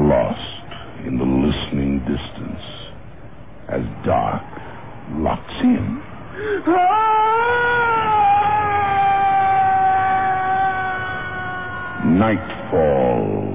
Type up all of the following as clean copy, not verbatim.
lost in the listening distance as dark locks in. Nightfall.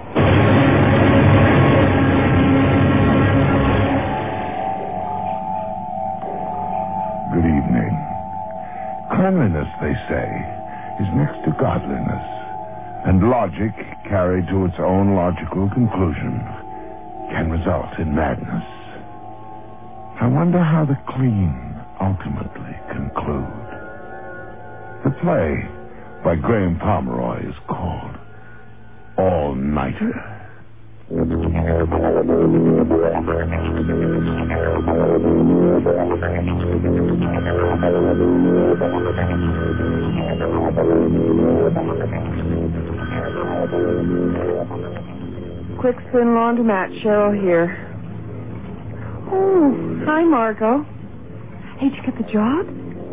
Good evening. Cleanliness, they say, is next to godliness, and logic, carried to its own logical conclusion, can result in madness. I wonder how the clean ultimately conclude. The play by Graham Pomeroy is called All-Nighter. Quickspin Laundromat, Cheryl here. Oh, hi, Margot. Hey, did you get the job?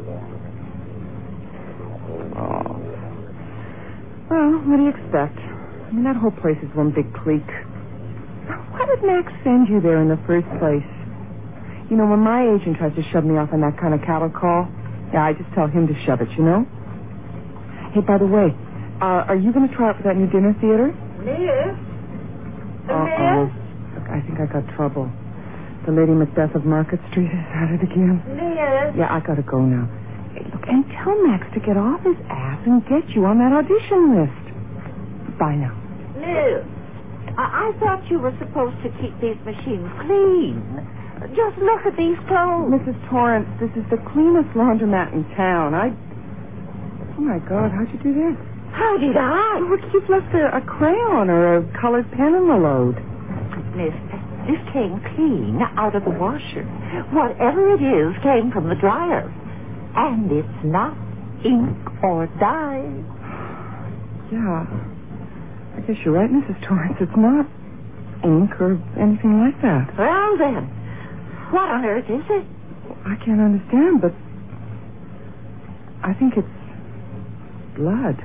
Oh. Well, what do you expect? I mean, that whole place is one big clique. Why did Max send you there in the first place? You know, when my agent tries to shove me off on that kind of cattle call, yeah, I just tell him to shove it, you know? Hey, by the way, are you going to try out for that new dinner theater? Liz? Uh-oh. Look, I think I got trouble. The Lady Macbeth of Market Street is at it again. Liz? Yeah, I got to go now. Hey, look, and tell Max to get off his ass and get you on that audition list. Bye now. Liz, I thought you were supposed to keep these machines clean. Just look at these clothes. Mrs. Torrance, this is the cleanest laundromat in town. Oh, my God, how'd you do this? How did I? Look, you've left a crayon or a colored pen in the load. Miss, this came clean out of the washer. Whatever it is came from the dryer. And it's not ink or dye. Yeah. I guess you're right, Mrs. Torrance. It's not ink or anything like that. Well, then, what on earth is it? I can't understand, but I think it's blood.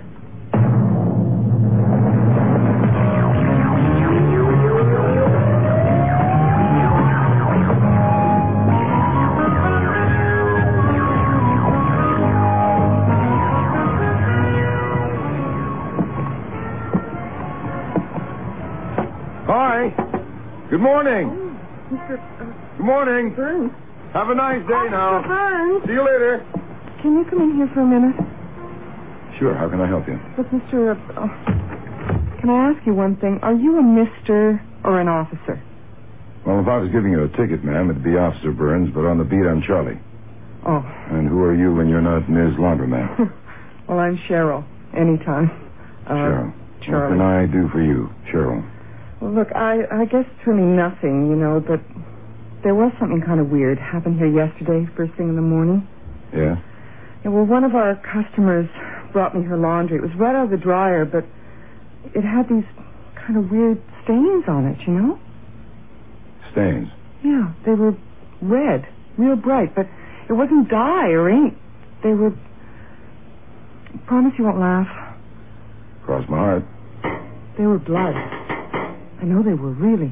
Hi. Good morning. Oh, Mr. Good morning. Burns. Have a nice day now. Mr. Burns. See you later. Can you come in here for a minute? Sure. How can I help you? Look, Mr. Can I ask you one thing? Are you a Mr. or an officer? Well, if I was giving you a ticket, ma'am, it'd be Officer Burns, but on the beat, I'm Charlie. Oh. And who are you when you're not Ms. Laundromat? Well, I'm Cheryl. Anytime. Cheryl. Charlie. What can I do for you, Cheryl? Well, look, I guess it's really nothing, you know, but there was something kind of weird happened here yesterday, first thing in the morning. Yeah? Yeah, well, one of our customers brought me her laundry. It was right out of the dryer, but it had these kind of weird stains on it, you know? Stains? Yeah, they were red, real bright, but it wasn't dye or ink. They were... Promise you won't laugh. Cross my heart. They were blood. I know they were, really.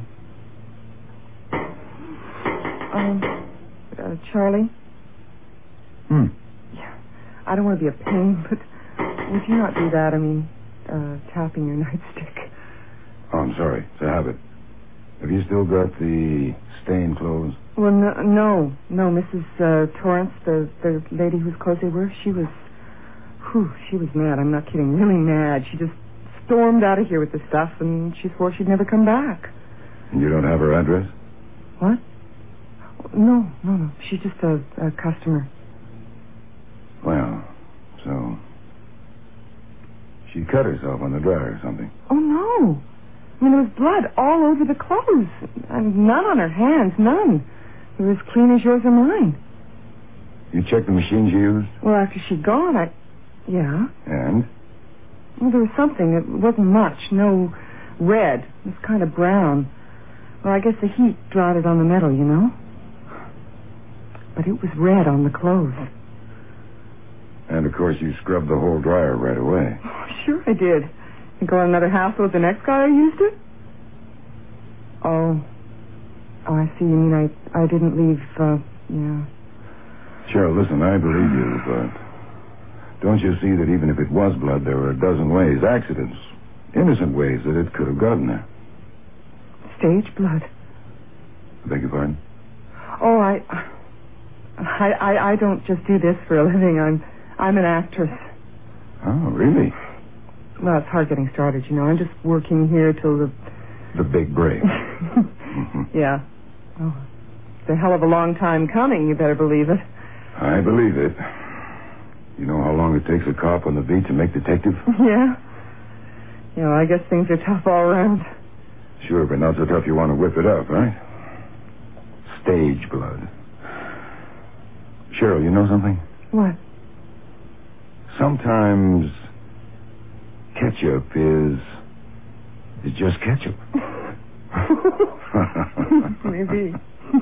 Charlie? Yeah, I don't want to be a pain, but would you not do that? I mean, tapping your nightstick. Oh, I'm sorry. It's a habit. Have you still got the stained clothes? Well, no. Mrs. Torrance, the lady whose clothes they were, she was mad. I'm not kidding. Really mad. She just stormed out of here with the stuff, and she swore she'd never come back. And you don't have her address? What? No. She's just a customer. Well, so... she cut herself on the dryer or something. Oh, no. I mean, there was blood all over the clothes. And none on her hands, none. They were as clean as yours or mine. You checked the machine she used? Well, after she'd gone, Yeah. And? Well, there was something. It wasn't much. No red. It was kind of brown. Well, I guess the heat dried it on the metal, you know? But it was red on the clothes. And, of course, you scrubbed the whole dryer right away. Oh, sure I did. Think I'll have another hassle with the next guy who used it? Oh, I see. You mean I didn't leave, yeah. Cheryl, listen, I believe you, but don't you see that even if it was blood, there were a dozen ways, accidents, innocent ways that it could have gotten there? Stage blood. I beg your pardon? Oh, I don't just do this for a living. I'm an actress. Oh, really? Well, it's hard getting started, you know. I'm just working here till The big break. Yeah. Oh, it's a hell of a long time coming, you better believe it. I believe it. You know how long it takes a cop on the beat to make detective? Yeah? You know, I guess things are tough all around. Sure, but not so tough you want to whip it up, right? Stage blood. Cheryl, you know something? What? Sometimes ketchup is just ketchup. Maybe.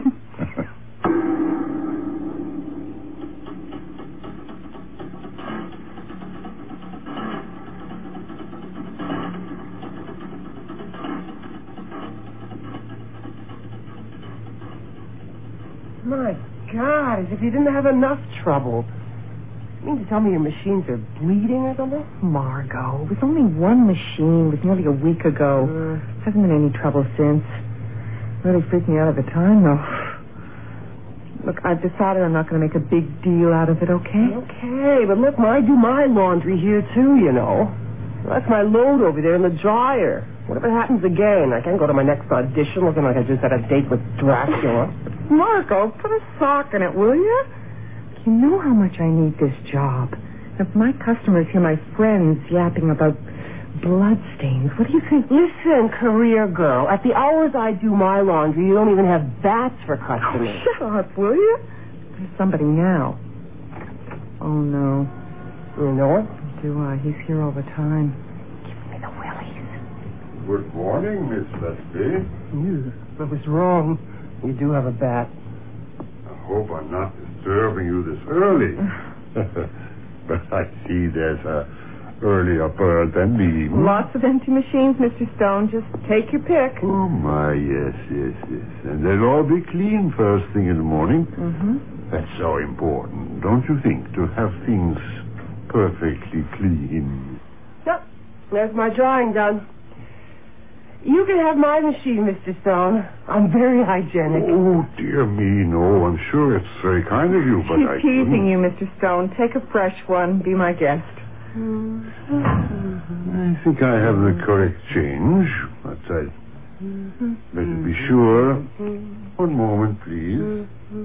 My God, as if you didn't have enough trouble. You mean to tell me your machines are bleeding or something? Margot, it was only one machine. It was nearly a week ago. Hasn't been any trouble since. Really freaked me out at the time, though. Look, I've decided I'm not going to make a big deal out of it, okay? Okay, but look, I do my laundry here, too, you know. That's my load over there in the dryer. What if it happens again? I can't go to my next audition looking like I just had a date with Dracula. Margot, put a sock in it, will you? You know how much I need this job. If my customers hear my friends yapping about bloodstains, what do you think? Listen, career girl, at the hours I do my laundry, you don't even have bats for customers. Oh, shut up, will you? There's somebody now. Oh, no. You know it? Do I? He's here all the time. Give me the willies. Good morning, Miss Leslie. I was wrong. You do have a bat. I hope I'm not disturbing you this early. But I see there's a earlier bird than me. Lots of empty machines, Mr. Stone. Just take your pick. Oh, my, yes. And they'll all be clean first thing in the morning. Mm-hmm. That's so important, don't you think, to have things perfectly clean? Yep, there's my drawing done. You can have my machine, Mr. Stone. I'm very hygienic. Oh, dear me, no. I'm sure it's very kind of you, but She's teasing you, Mr. Stone. Take a fresh one. Be my guest. I think I have the correct change, but I'd better be sure. One moment, please.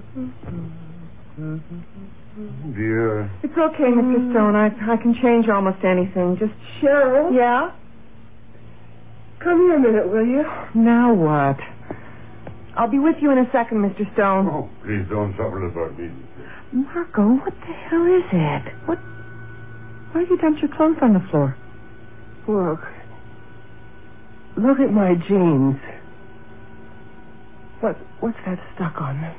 Dear. It's okay, Mr. Stone. I can change almost anything. Just Cheryl? Yeah? Come here a minute, will you? Now what? I'll be with you in a second, Mr. Stone. Oh, please don't trouble about me. Margot, what the hell is it? Why have you dumped your clothes on the floor? Look at my jeans. What's that stuck on them?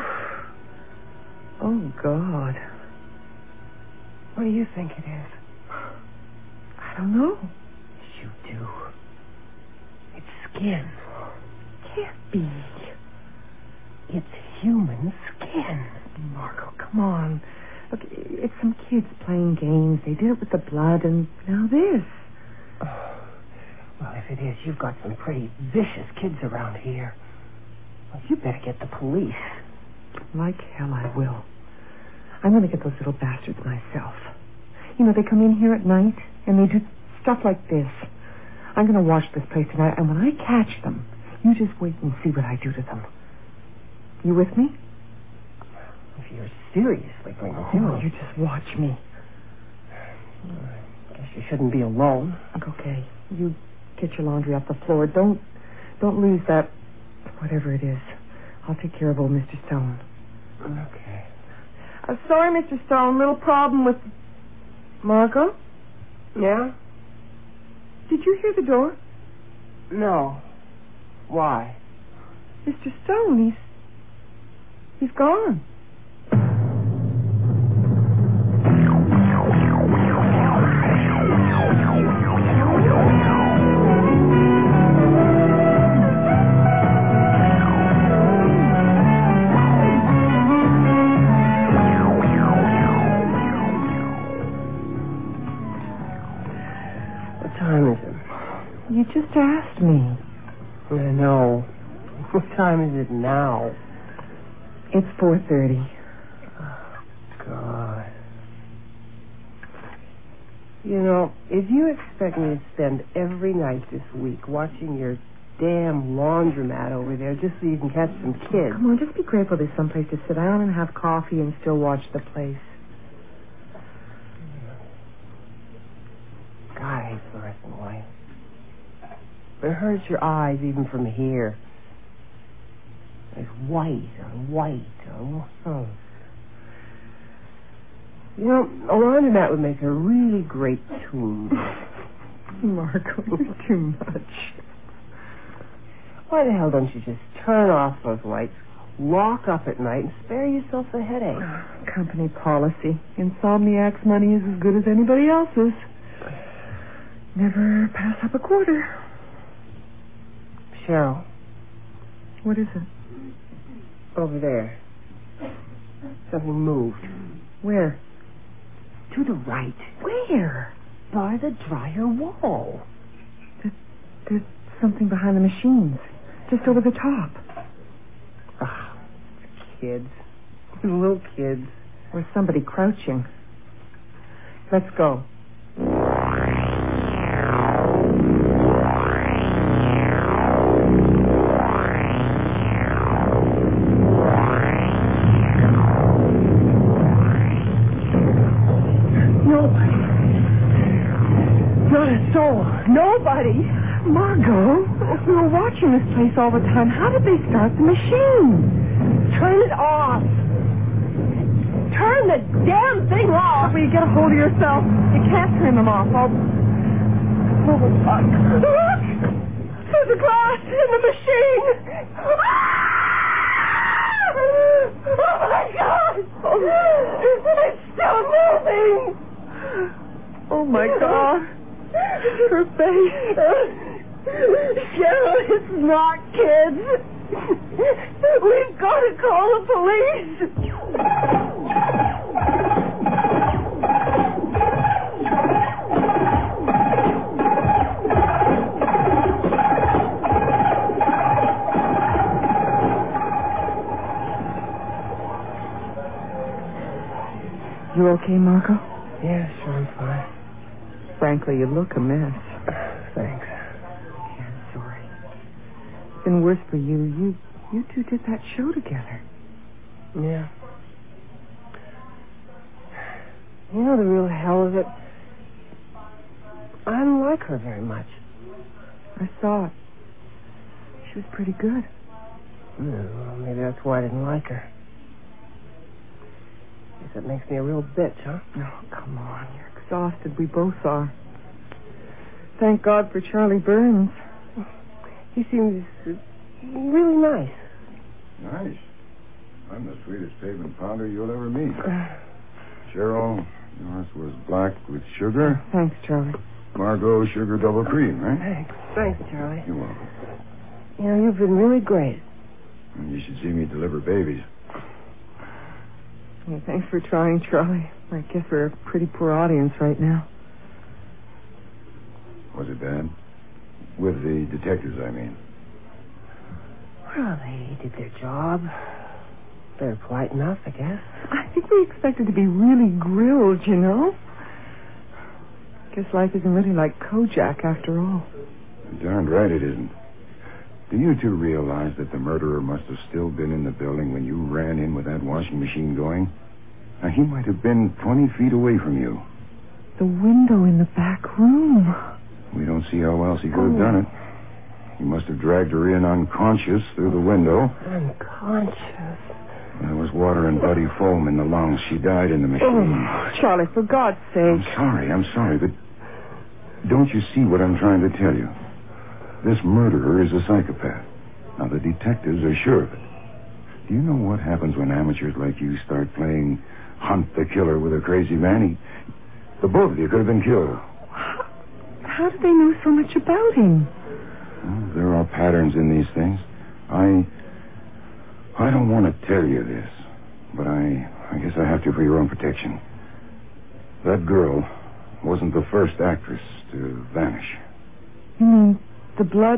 Oh, God. What do you think it is? I don't know. You do. It's skin. Can't be. It's human skin. Margot, come on. Look, it's some kids playing games. They did it with the blood, and now this. Oh, well, if it is, you've got some pretty vicious kids around here. Well, you better get the police. Like hell I will. I'm going to get those little bastards myself. You know, they come in here at night, and they do stuff like this. I'm going to watch this place tonight, and when I catch them, you just wait and see what I do to them. You with me? If you're seriously going to do it. You just watch me. I guess you shouldn't be alone. Okay. You get your laundry off the floor. Don't lose that, whatever it is. I'll take care of old Mr. Stone. Okay. Sorry, Mr. Stone. Little problem with Margot? Yeah? Did you hear the door? No. Why? Mr. Stone, he's gone. I know. What time is it now? It's 4:30. God. You know, if you expect me to spend every night this week watching your damn laundromat over there just so you can catch some kids... Come on, just be grateful there's someplace to sit down and have coffee and still watch the place. God, I hate fluorescent light. It hurts your eyes even from here. It's white on white on... Oh. You know, a laundromat would make a really great tomb. Marco, you're too much. Why the hell don't you just turn off those lights, lock up at night, and spare yourself the headache? Company policy. Insomniac's money is as good as anybody else's. Never pass up a quarter. Cheryl. What is it? Over there. Something moved. Where? To the right. Where? By the dryer wall. There's something behind the machines. Just over the top. Ah, kids. Little kids. Or somebody crouching. Let's go. Nobody. Margot, we were watching this place all the time. How did they start the machine? Turn it off. Turn the damn thing off. Will you get a hold of yourself? You can't turn them off. Oh, fuck. Look! There's a glass in the machine. Oh, my God. It's still moving. Oh, my God. Her face. Cheryl, it's not kids. We've got to call the police. You okay, Marco? Yeah, sure, I'm fine. Frankly, you look a mess. Thanks. Yeah, I'm sorry. It's been worse for you. You two did that show together. Yeah. You know the real hell of it? I don't like her very much. I saw it. She was pretty good. Well, maybe that's why I didn't like her. Guess that makes me a real bitch, huh? Oh, come on. You're exhausted. We both are. Thank God for Charlie Burns. He seems really nice. Nice. I'm the sweetest pavement pounder you'll ever meet. Cheryl, yours was black with sugar. Thanks, Charlie. Margot, sugar double cream, right? Thanks, Charlie. You're welcome. You know, you've been really great. You should see me deliver babies. Well, thanks for trying, Charlie. I guess we're a pretty poor audience right now. Was it bad? With the detectives, I mean. Well, they did their job. They're polite enough, I guess. I think we expected to be really grilled, you know. Guess life isn't really like Kojak after all. Darn right it isn't. Do you two realize that the murderer must have still been in the building when you ran in with that washing machine going? Now, he might have been 20 feet away from you. The window in the back room. We don't see how else he could have done it. He must have dragged her in unconscious through the window. Unconscious? There was water and bloody foam in the lungs. She died in the machine. Oh, Charlie, for God's sake. I'm sorry, but don't you see what I'm trying to tell you? This murderer is a psychopath. Now, the detectives are sure of it. Do you know what happens when amateurs like you start playing hunt the killer with a crazy man? The both of you could have been killed. How did they know so much about him? Well, there are patterns in these things. I don't want to tell you this, but I guess I have to for your own protection. That girl wasn't the first actress to vanish. You mean the blood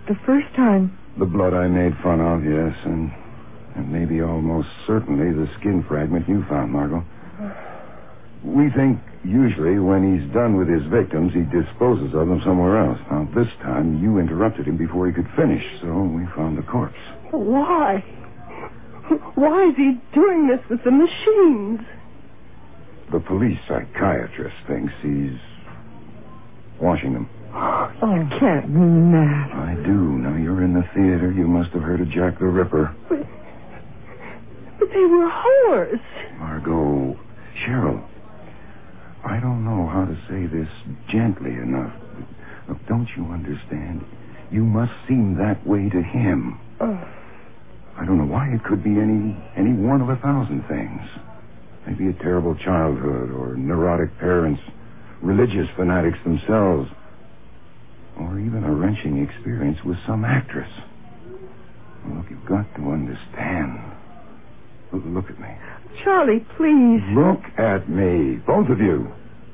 The first time. The blood I made fun of, yes, and maybe almost certainly the skin fragment you found, Margot. We think usually when he's done with his victims, he disposes of them somewhere else. Now, this time you interrupted him before he could finish, so we found the corpse. Why? Why is he doing this with the machines? The police psychiatrist thinks he's washing them. Oh, you can't mean that. I do. Now, you're in the theater. You must have heard of Jack the Ripper. But they were whores. Margot, Cheryl, I don't know how to say this gently enough. Look, don't you understand? You must seem that way to him. I don't know why. It could be any one of 1,000 things. Maybe a terrible childhood, or neurotic parents, religious fanatics themselves, or even a wrenching experience with some actress. Look, you've got to understand. Look at me. Charlie, please. Look at me, both of you.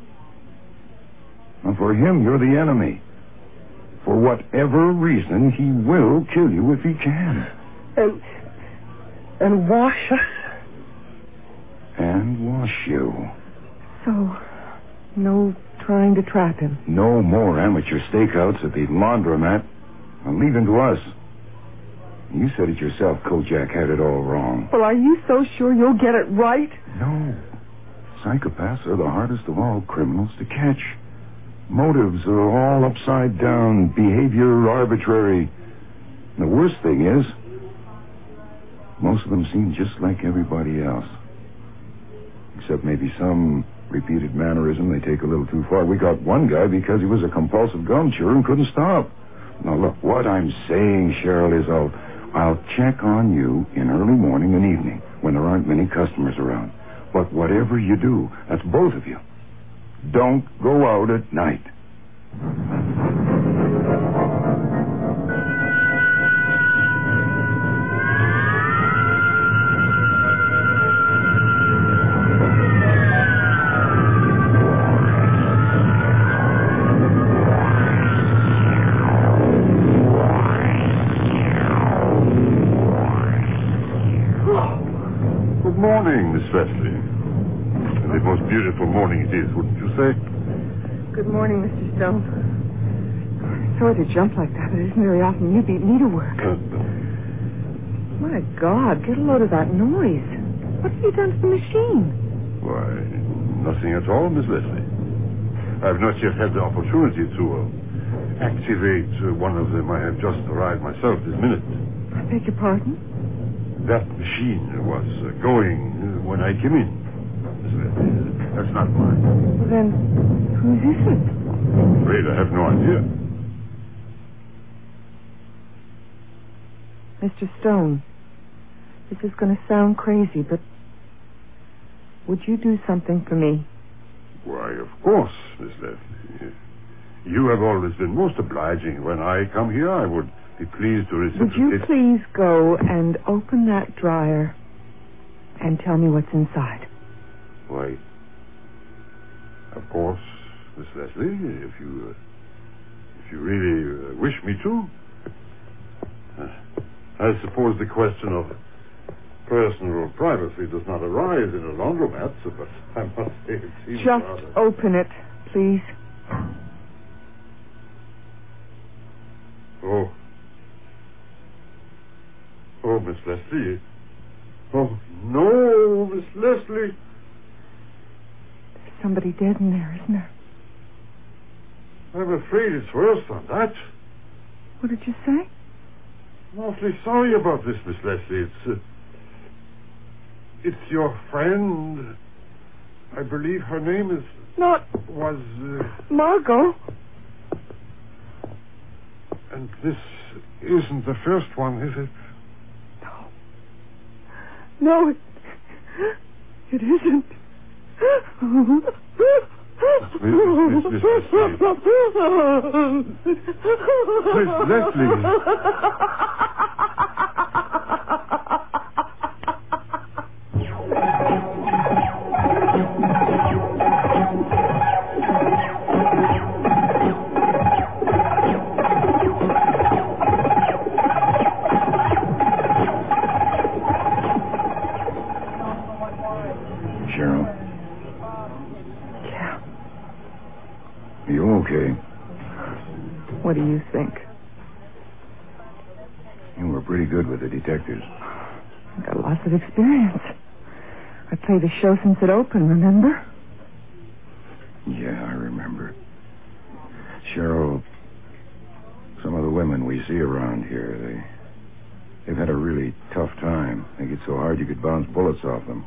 Now, for him, you're the enemy. For whatever reason, he will kill you if he can. And wash us. And wash you. So, no trying to trap him. No more amateur stakeouts at the laundromat. Now, leave him to us. You said it yourself, Kojak had it all wrong. Well, are you so sure you'll get it right? No. Psychopaths are the hardest of all criminals to catch. Motives are all upside down, behavior arbitrary. And the worst thing is, most of them seem just like everybody else. Except maybe some repeated mannerism they take a little too far. We got one guy because he was a compulsive gum chewer and couldn't stop. Now, look, what I'm saying, Cheryl, is I'll check on you in early morning and evening when there aren't many customers around. But whatever you do, that's both of you. Don't go out at night. Good morning, Miss Wesley. The most beautiful morning it is, wouldn't you say? Good morning, Mr. Stone. Sorry to jump like that, but it isn't very often you beat me to work. My God, get a load of that noise. What have you done to the machine? Why, nothing at all, Miss Wesley. I've not yet had the opportunity to activate one of them. I have just arrived myself this minute. I beg your pardon? That machine was going when I came in. Miss Wesley, that's not mine. Well, then, whose is it? I'm afraid I have no idea. Mr. Stone, this is going to sound crazy, but would you do something for me? Why, of course, Miss Leslie. You have always been most obliging. When I come here, I would be pleased to reciprocate. Would you please go and open that dryer and tell me what's inside? Why, of course, Miss Leslie, if you really wish me to. I suppose the question of personal privacy does not arise in a laundromat, but I must say it seems Just rather... open it, please. Oh, Miss Leslie. Oh, no, Miss Leslie. There's somebody dead in there, isn't there? I'm afraid it's worse than that. What did you say? I'm awfully sorry about this, Miss Leslie. It's your friend. I believe her name is... was... Margot. And this isn't the first one, is it? No, it isn't. Miss Leslie. pretty good with the detectives. I've got lots of experience. I played the show since it opened, remember? Yeah, I remember. Cheryl, some of the women we see around here, they've had a really tough time. They get so hard you could bounce bullets off them.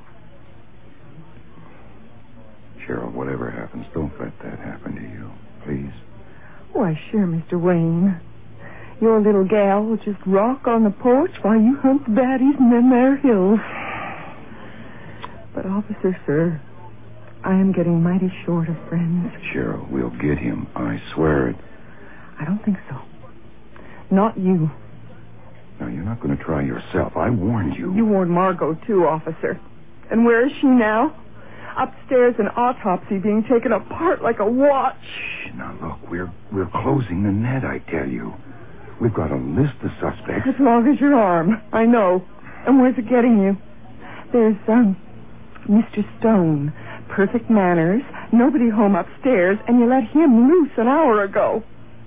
Cheryl, whatever happens, don't let that happen to you, please. Why, sure, Mr. Wayne. Your little gal will just rock on the porch while you hunt the baddies in them there hills. But, officer, sir, I am getting mighty short of friends. Cheryl, we'll get him. I swear it. I don't think so. Not you. Now, you're not going to try yourself. I warned you. You warned Margot, too, officer. And where is she now? Upstairs in autopsy, being taken apart like a watch. Shh, now, look, we're closing the net, I tell you. We've got a list of suspects. As long as your arm. I know. And where's it getting you? There's, Mr. Stone. Perfect manners. Nobody home upstairs, and you let him loose an hour ago.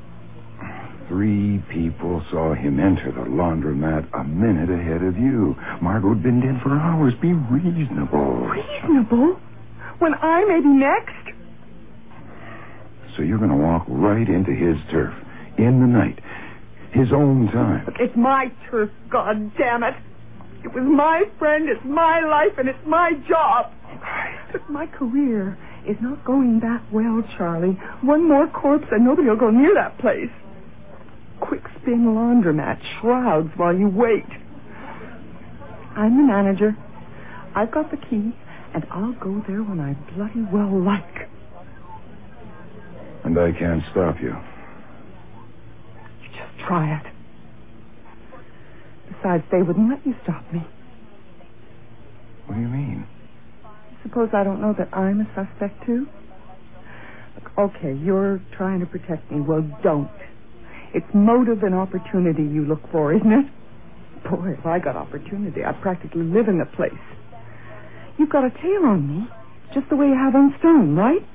3 people saw him enter the laundromat a minute ahead of you. Margot'd been dead for hours. Be reasonable. Reasonable? When I may be next? So you're going to walk right into his turf. In the night. His own time. Look, it's my turf, God damn it. It was my friend, it's my life, and it's my job. But my career is not going that well, Charlie. One more corpse and nobody will go near that place. Quick spin laundromat, shrouds while you wait. I'm the manager. I've got the key, and I'll go there when I bloody well like. And I can't stop you. You just try it. Besides, they wouldn't let you stop me. What do you mean? Suppose I don't know that I'm a suspect, too? Look, okay, you're trying to protect me. Well, don't. It's motive and opportunity you look for, isn't it? Boy, if I got opportunity, I'd practically live in the place. You've got a tail on me, just the way you have on Stone, right?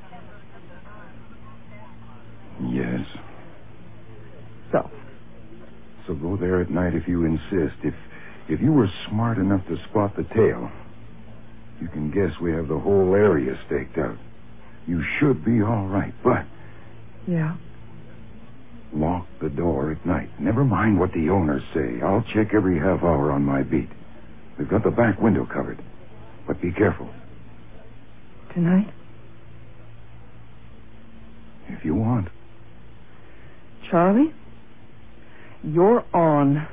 Yes. So go there at night if you insist. If you were smart enough to spot the tail, you can guess we have the whole area staked out. You should be all right, but... Yeah? Lock the door at night. Never mind what the owners say. I'll check every half hour on my beat. We've got the back window covered. But be careful. Tonight? If you want. Charlie? You're on.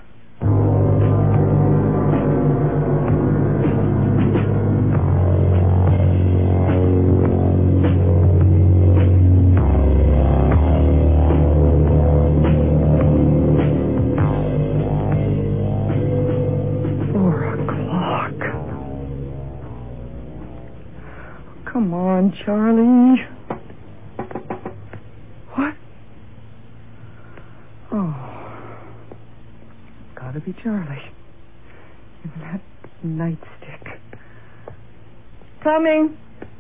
Come on, Charlie. What? Oh. Gotta be Charlie. And that nightstick. Coming.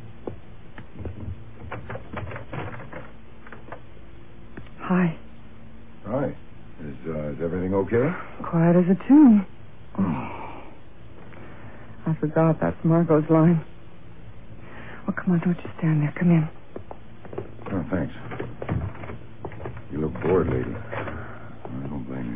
Hi. Hi. Is everything okay? Quiet as a tomb. Oh. I forgot that's Margot's line. Oh, come on, don't just stand there. Come in. Oh, thanks. You look bored, lady. I don't blame you.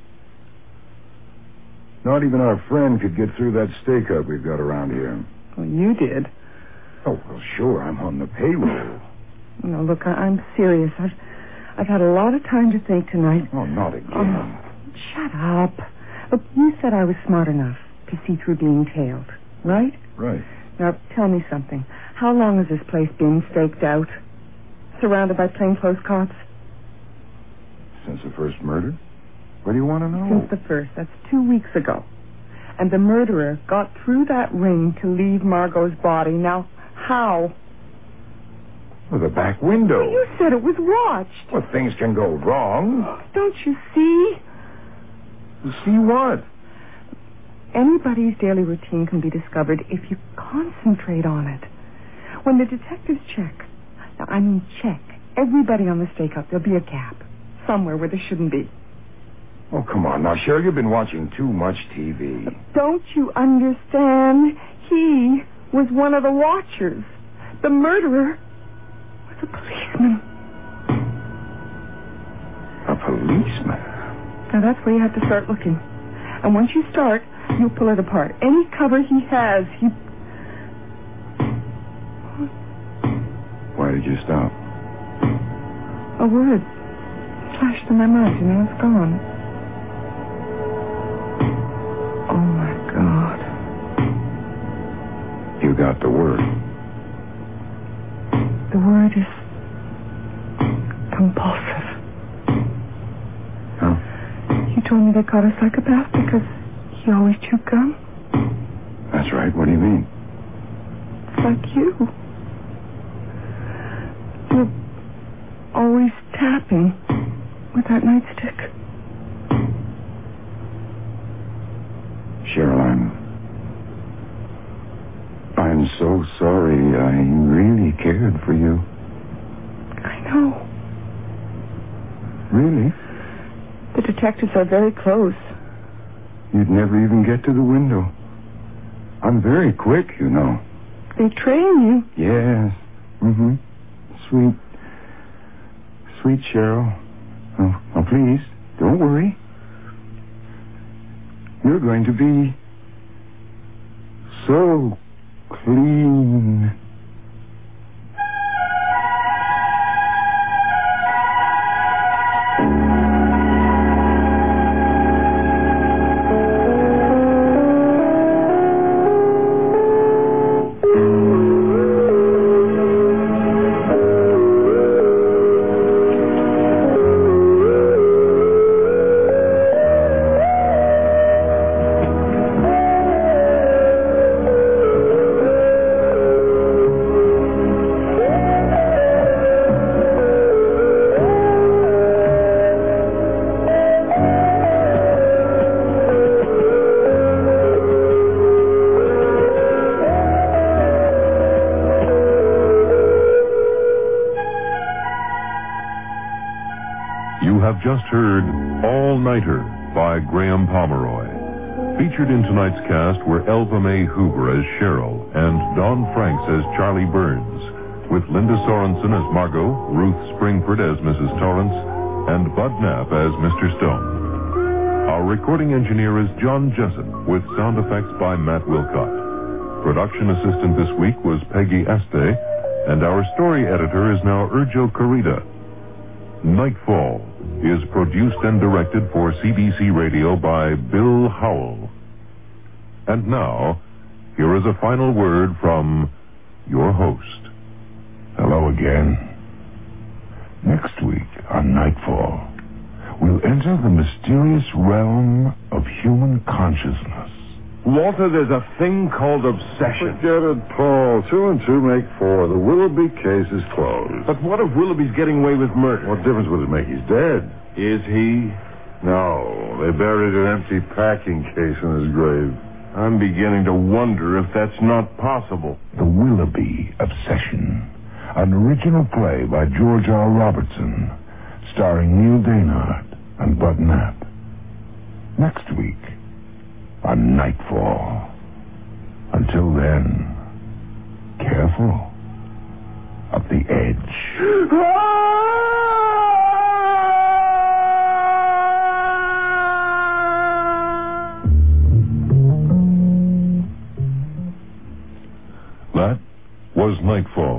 Not even our friend could get through that stakeout we've got around here. Well, you did. Oh, well, sure. I'm on the payroll. No, look, I'm serious. I've had a lot of time to think tonight. Oh, not again. Oh, shut up. Look, you said I was smart enough to see through being tailed, right? Right. Now, tell me something. How long has this place been staked out? Surrounded by plainclothes cops? Since the first murder? What do you want to know? Since the first. That's 2 weeks ago. And the murderer got through that ring to leave Margot's body. Now, how? With a back window. Well, you said it was watched. Well, things can go wrong. Don't you see? See what? Anybody's daily routine can be discovered if you concentrate on it. When the detectives check, now I mean check, everybody on the stakeout, there'll be a gap somewhere where there shouldn't be. Oh, come on. Now, Cheryl, you've been watching too much TV. Don't you understand? He was one of the watchers. The murderer was a policeman. A policeman? Now, that's where you have to start looking. And once you start, you'll pull it apart. Any cover he has, Why did you stop? A word flashed in my mind, it's gone. Oh, my God. You got the word. The word is compulsive. Huh? You told me they caught a psychopath because he always chewed gum? That's right. What do you mean? It's like you. You're always tapping with that nightstick. Cheryl, I'm so sorry. I really cared for you. I know. Really? The detectives are very close. You'd never even get to the window. I'm very quick, you know. They train you. Yes. Mm-hmm. Sweet Cheryl. Oh, please, don't worry. You're going to be so clean. Just heard All-Nighter by Graham Pomeroy. Featured in tonight's cast were Elva Mae Hoover as Cheryl and Don Franks as Charlie Burns, with Linda Sorensen as Margot, Ruth Springford as Mrs. Torrance, and Bud Knapp as Mr. Stone. Our recording engineer is John Jessup, with sound effects by Matt Wilcott. Production assistant this week was Peggy Este, and our story editor is now Urjo Corrida. Nightfall is produced and directed for CBC Radio by Bill Howell. And now, here is a final word from your host. Hello again. Next week on Nightfall, we'll enter the mysterious realm of human consciousness. Walter, there's a thing called obsession. Forget it, Paul. 2 and 2 make 4. The Willoughby case is closed. But what if Willoughby's getting away with murder? What difference would it make? He's dead. Is he? No. They buried an empty packing case in his grave. I'm beginning to wonder if that's not possible. The Willoughby Obsession, an original play by George R. Robertson, starring Neil Dainard and Bud Knapp. Next week on Nightfall. Until then, careful of the edge. That was Nightfall.